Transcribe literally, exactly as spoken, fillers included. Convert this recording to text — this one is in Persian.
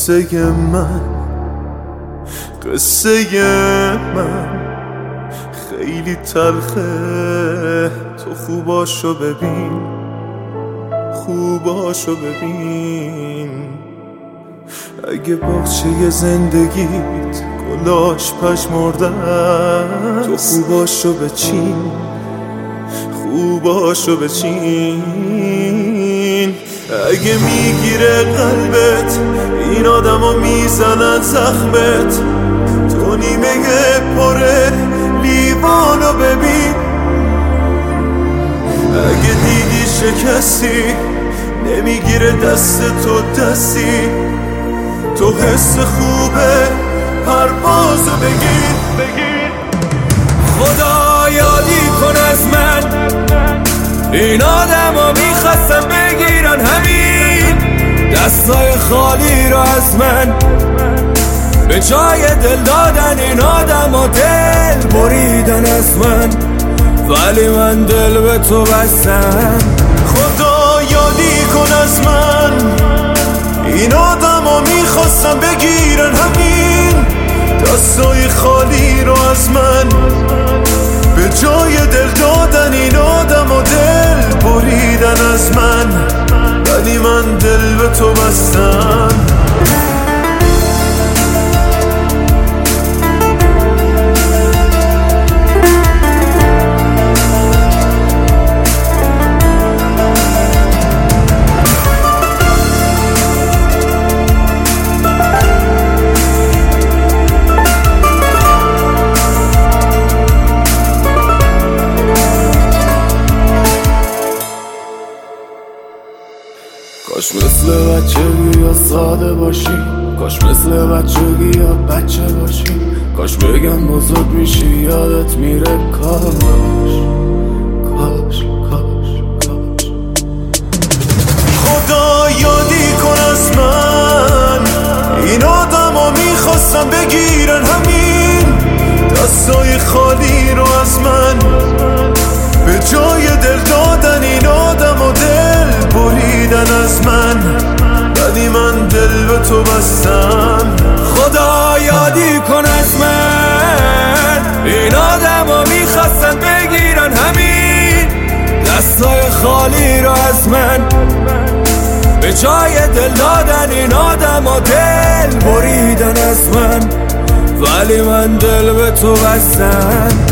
قصه من قصه من خیلی تلخه. تو خوباشو ببین، خوباشو ببین. اگه باغچه زندگیت گلاش پژمردن، تو خوباشو بچین، خوباشو بچین. اگه میگیره قلبت این آدمو میزنن زخمت، تو نیمه پره لیوانو ببین. اگه دیدی شکستی نمیگیره دست تو دستی، تو حس خوبه پروازو بگیر. خدا یادی کن از من، این آدم ها میخواستم بگیرن همین دستای خالی رو از من، به جای دل دادن این آدم ها دل بریدن از من، ولی من دل به تو بستم. خدا یادی کن از من، این آدم ها میخواستم بگیرن همین دستای خالی رو از من، به جای دل دادن این آدم ها دل بریدن از من، ولی من دل به تو بستم. کاش مثل بچگی یا ساده باشی، کاش مثل بچگی یا بچه باشی، کاش بگم بزرگ میشی یادت میره. کاش کاش کاش کاش. خدا یادی کن از من، این آدم ها میخواستم بگیرن همین دستای خالی رو از من، به جای دل دادن این آدم ها دل بریدن از من، ولی من دل به تو بستم. خدا یادی کن از من، این آدم ها میخواستن بگیرن همین دستای خالی رو از من، به جای دل دادن این آدم ها دل بریدن از من، ولی من دل به تو بستم.